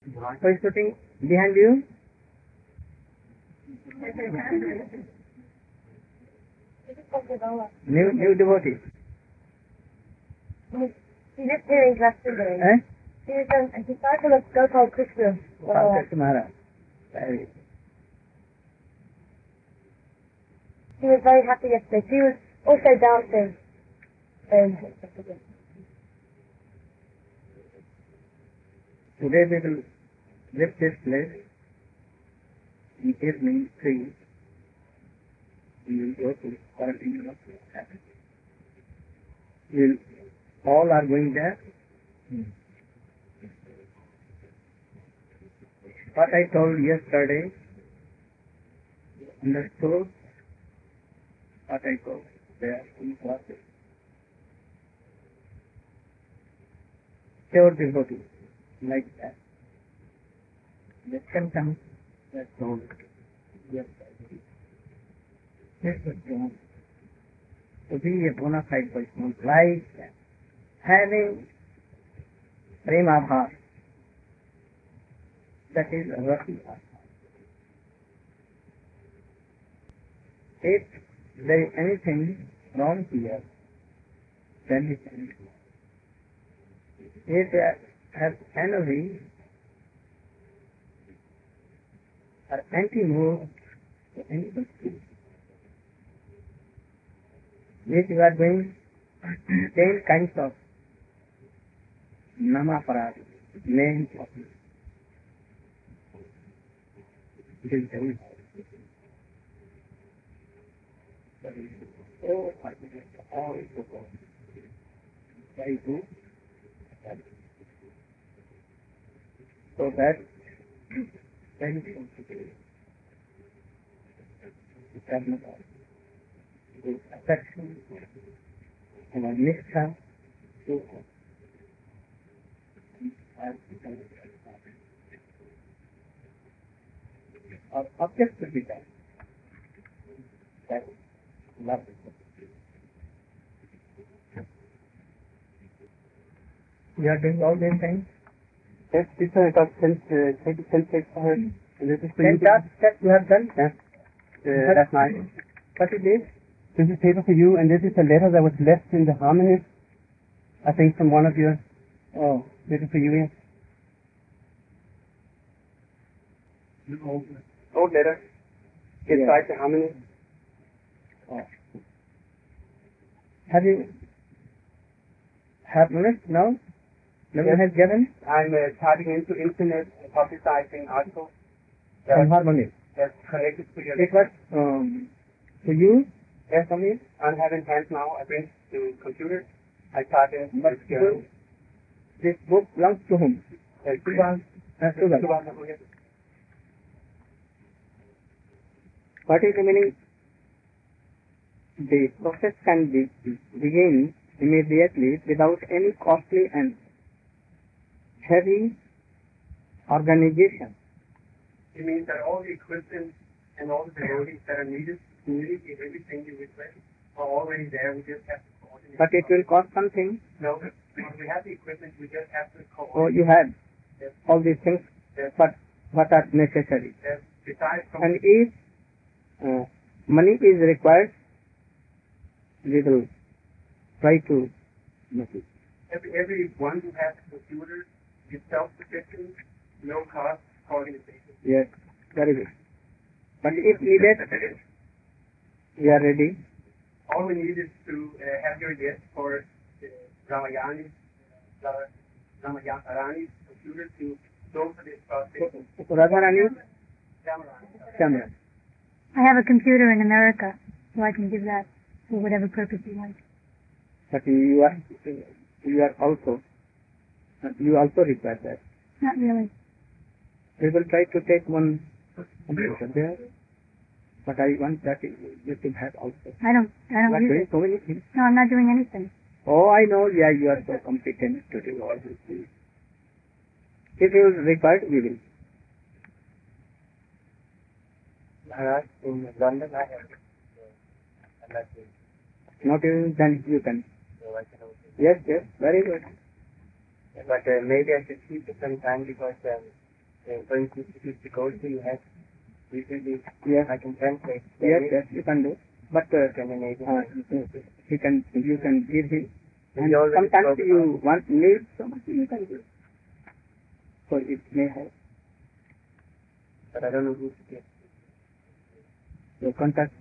Who is sitting behind you? New devotee. He lived here in yesterday. Eh? He is a disciple of Gopal Krishna. Krishna Maharaj. Very. He was very happy yesterday. He was also dancing. Today we will leave this place in evening 3. We will go to quarantine of heaven. All are going there. What I told yesterday, understood what I told there in classes. Pure devotee, like that. The symptoms that told yesterday. This was wrong. To be a bona fide person, like that. Having prema bhav, that is rasi bhav. If there is anything wrong here, then it can be. If there has envy or anti-mood to anybody, if you are doing 10 kinds of namaparad, names of it, it is very hard. Oh, I think all is good. Very good. So that very sensitive. The affection and a nishtha to or object to be done. That love is you are doing all these things? Yes, this one it was sent for her. And this is for you. 10 tasks that you have done? Yes. Last night. What is this? This is paper for you, and this is a letter that was left in the harmony, I think, from one of your. Oh, this is for you, yes. Old letter. Inside the harmony. Oh. Have you harmonist now? Level has given? I'm typing into internet, publicizing articles. From harmonist. That's connected to your. It was to you? Yes, for me. I'm having hands now. I bring to computer. I type in. But this book belongs to whom? Subhan. What is the meaning? The process can begin immediately without any costly and heavy organization. It means that all the equipment and all the devotees that are needed to communicate everything you request are already there. We just have to coordinate. But it will cost something. No, when we have the equipment, we just have to coordinate. Oh, you have yes. all these things, yes. but what are necessary? Yes. Besides from and if money is required, we will try to make it. Everyone who has a computer is self-sufficient, no cost organization. Yes, very good. But if needed, we are ready. All we need is to have your list for Ramayani's computer to go for this process. Radharani? Shamran. I have a computer in America, so I can give that for whatever purpose you want. But you also require that. Not really. We will try to take one computer there, but I want that you should have also. I don't You are use doing it. so many things. No, I'm not doing anything. Oh, I know, yeah, you are so competent to do all these things. If you require, we will. Maharaj, in London I have Not even then you can. so I can also. Yes, very good. But maybe I should keep it some time because For instance, if you go to you have usually Yes. I can translate. Yes, you can do. But Can enable. you can give him. And You already sometimes spoke you need something you can give. So it may help. But I don't know who to get. So contact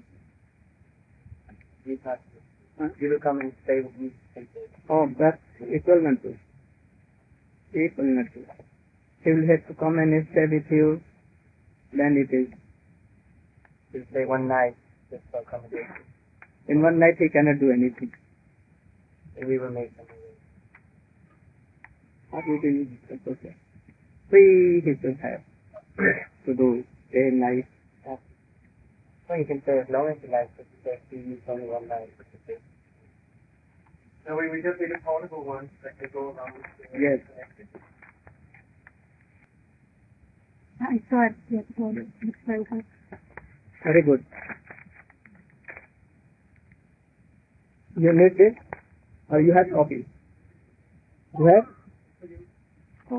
You have to. You will come and stay with me. Oh, that's equivalent to. Equivalent to. He will have to come and stay with you. Then it is. You stay one night just for accommodation. In one night he cannot do anything. And we will make something. What we do is okay. Free he should have to do day and night. Well, you can stay as long as you like, but you say you use only one night. No, we just need a portable one that can go around. Yes. I saw it yesterday. It looks very good. Very good. You need this? Or you have copy? You have? Oh.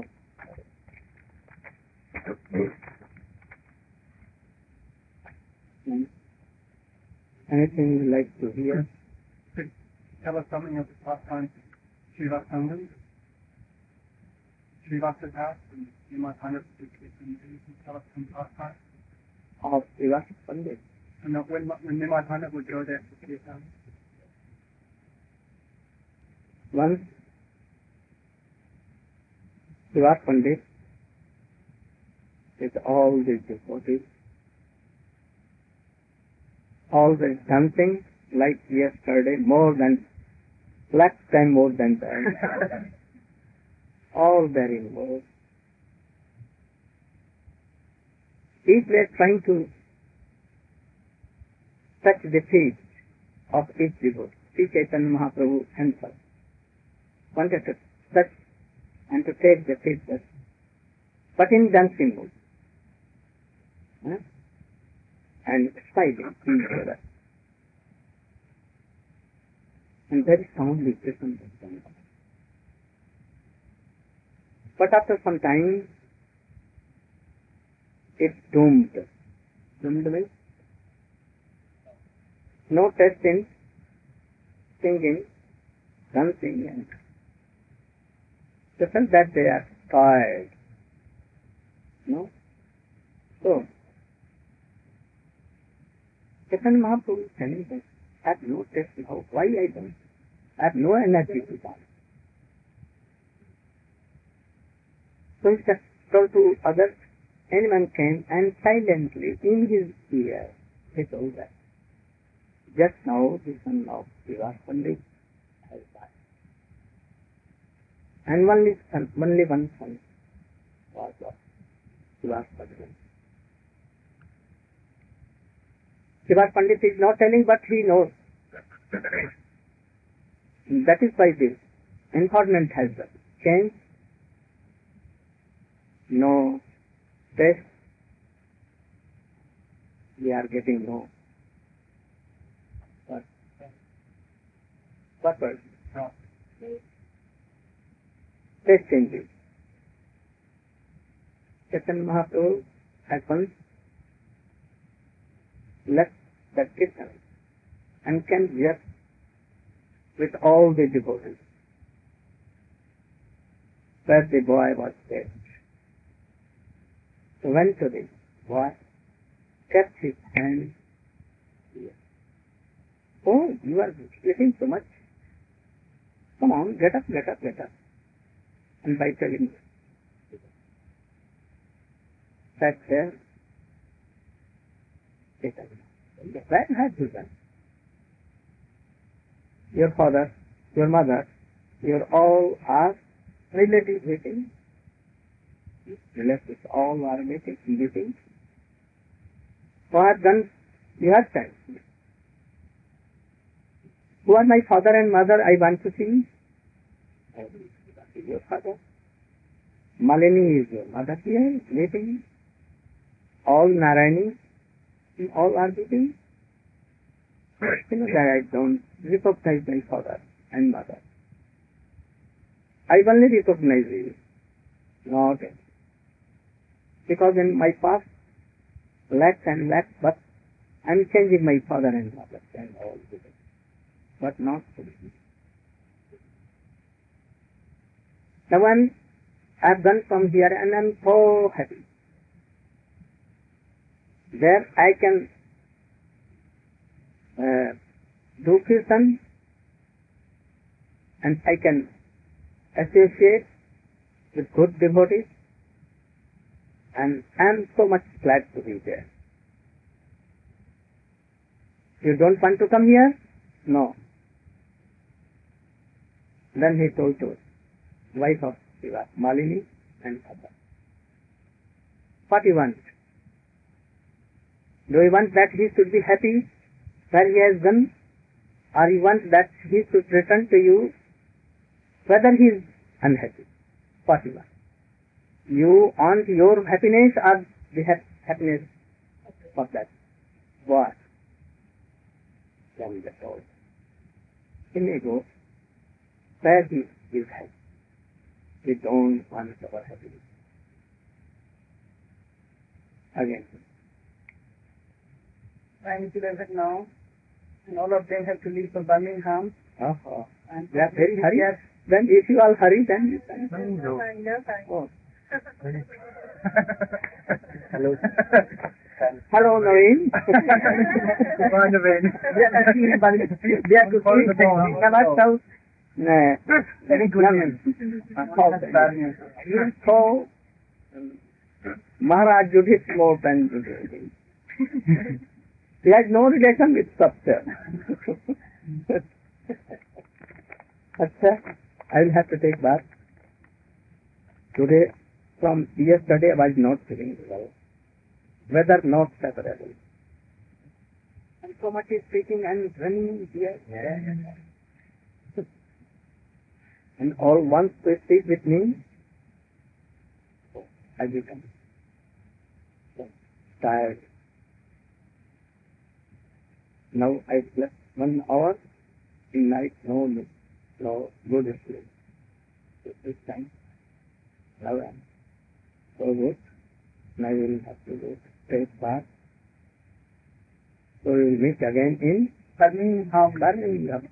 Anything you like to hear? Tell us something of the pastime Srivastangam. Srivasta's house, and you might find it and you can tell us some pastime. Of Srivas Pandit. And when Nimai Pandit would go there to see his house. Once Srivas Pandit with all the devotees, always dancing like yesterday, last time more than that. All very involved. Each were trying to touch the feet of each devotee. Sri Chaitanya Mahaprabhu himself wanted to touch and to take the feet, but in dancing mood. And smiling in each other. And very soundly listen to them. But after some time, it doomed. Doomed means no taste in singing, dancing, and they felt that they are tired. No? So, Chaitanya Mahaprabhu is telling them, I have no taste now. Why I don't? I have no energy to dance. So he just told to others, anyone came and silently in his ear he told that just now the son of Srivas Pandit has died. And only one son was of Srivas Pandit. Srivas Pandit is not telling, but he knows. That is why this environment has changed. No taste. We are getting no. What was no. Taste changes. Chaitanya Mahaprabhu has once left that kitchen and came here with all the devotees where the boy was dead. So went to the boy, kept his hand here. Oh, you are sleeping so much. Come on, get up. And by telling sat there, where have you done? Your father, your mother, your all are relatives waiting. Relatives all are waiting. So I have done your time. Who are my father and mother? I want to see. Your father. Malini is your mother here, waiting. All Narayani, all are waiting. You know that I don't recognize my father and mother. I only recognize you. Not because in my past lakhs and lakhs, but I'm changing my father and mother and all this, but not to be. Now I've done from here and I'm so happy. There I can do kirtan and I can associate with good devotees, and I'm so much glad to be there. You don't want to come here? No. Then he told to wife of Shiva, Malini and other. What do you want? Do you want that he should be happy where he has done, or you want that he should return to you whether he is unhappy? What do you want? You want your happiness or the happiness of that? What? Then they told. He may go where he is happy. We don't want our happiness. Again. I'm it now, and all of them have to leave for Birmingham. Oh. And They are very hurry. Then if you all hurry, then you can. No. Oh. Hello. Hello, Naveen. They are to see. Very good. You saw Maharaj Yudhishthira more than Yudhishthira. He has no relation with Satya. Satya, I will have to take bath. Today, from yesterday, I was not feeling well. Weather not favorable. And so much is speaking and running here. And all wants to speak with me. So I become tired. Now I slept 1 hour in night, no good sleep. So this time, now I am so good. Now I will have to go take bath. So we will meet again in Birmingham.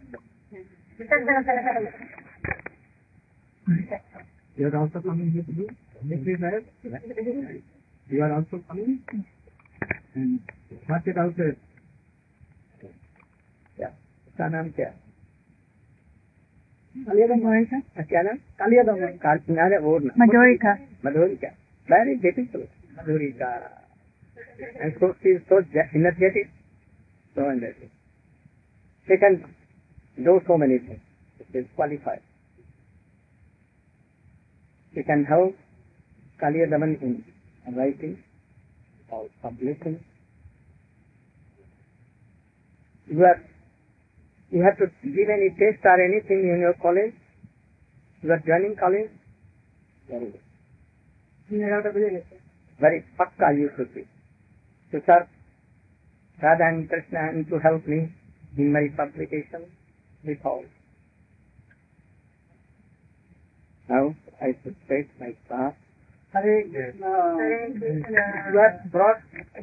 You are also coming with me? You are also coming? And what is also? क्या उसका नाम क्या है? क्या नाम? अरे वो Madhurika. Madhurika. Very beautiful. Madhurika. And so she is so energetic. So energetic. She can do so many things. She is qualified. She can help Kaliya Daman in writing or publishing. You have to give any test or anything in your college. You are joining college. Very good. Very pakka you should be. To serve Radha and Krishna and to help me in my publication with all. Now I should take my class. Hare Krishna. You have brought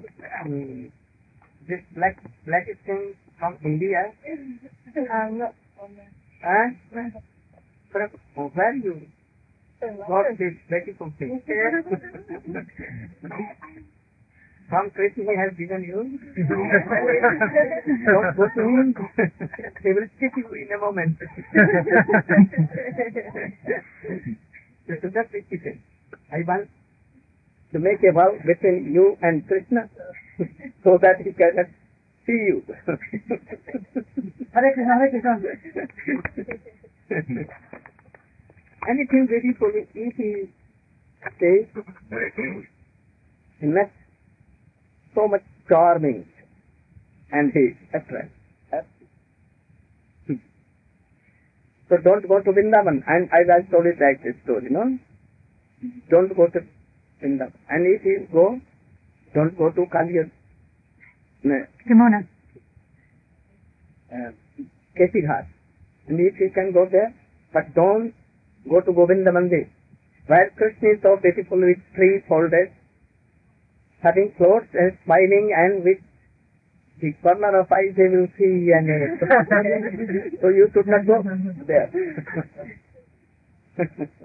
this black thing from India. No. Huh? Where you got this beautiful thing? From Krishna he has given you. Don't go to him. He will stick you in a moment. You should not be cheated. I want to make a vow between you and Krishna so that he cannot see you. Hare Krishna, Hare Krishna. Anything beautiful, if he says, he makes so much charming and he attracts. So don't go to Vrindavan. And I told it like this story, no? Don't go to Vrindavan. And if you go, don't go to Kaliya. Kimona. Kesi Ghat. And if you can go there, but don't go to Govinda Mandir, where Krishna is so beautiful with 3 folded having clothes and smiling and with the corner of eyes they will see and so you should not go there.